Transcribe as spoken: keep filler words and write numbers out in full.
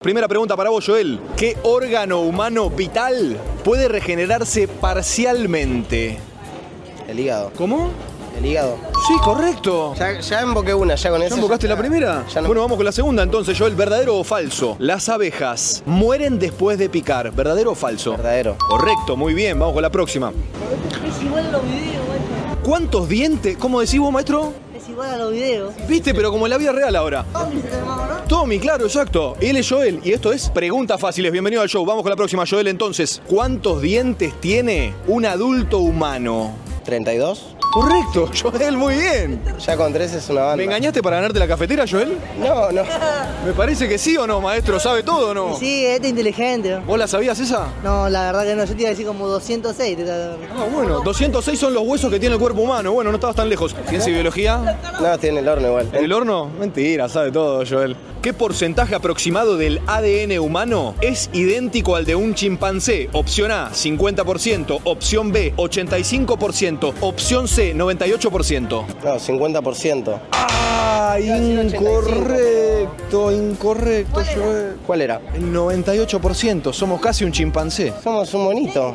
Primera pregunta para vos, Joel. ¿Qué órgano humano vital puede regenerarse parcialmente? El hígado. ¿Cómo? El hígado. Sí, correcto. Ya, ya invoqué una, ya con ¿Ya esa. invocaste ya- la primera? Ya no. Bueno, vamos con la segunda entonces, Joel. ¿Verdadero o falso? Las abejas mueren después de picar. ¿Verdadero o falso? Verdadero. Correcto, muy bien. Vamos con la próxima. Es igual a los videos, maestro. ¿Cuántos dientes? ¿Cómo decís vos, maestro? Es igual a los videos. Viste, pero como en la vida real ahora. Tommy se llama, ¿no? Tommy, claro, exacto. Él es Joel y esto es Preguntas Fáciles. Bienvenido al show. Vamos con la próxima, Joel. Entonces, ¿cuántos dientes tiene un adulto humano? ¿treinta y dos? Correcto, Joel, muy bien. Ya con tres es una banda. ¿Me engañaste para ganarte la cafetera, Joel? No, no. Me parece que sí o no, maestro. ¿Sabe todo o no? Sí, este es inteligente. ¿Vos la sabías esa? No, la verdad que no. Yo te iba a decir como doscientos seis. Ah, bueno, doscientos seis son los huesos que tiene el cuerpo humano. Bueno, no estabas tan lejos. ¿Ciencia y biología? No, tiene el horno igual. ¿En el horno? Mentira, sabe todo, Joel. ¿Qué porcentaje aproximado del A D N humano es idéntico al de un chimpancé? Opción A, cincuenta por ciento. Opción B, ochenta y cinco por ciento. Opción C, noventa y ocho por ciento. No, cincuenta por ciento. ¡Ah! Incorrecto, incorrecto, Joel. ¿Cuál era? El noventa y ocho por ciento. Somos casi un chimpancé. Somos un monito.